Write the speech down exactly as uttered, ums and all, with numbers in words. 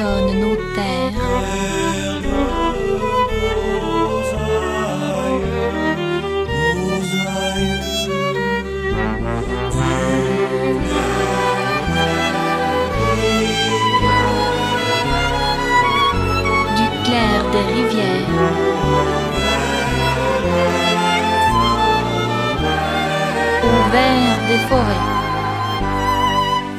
sillonnent nos terres. Du clair des rivières, au vert des forêts.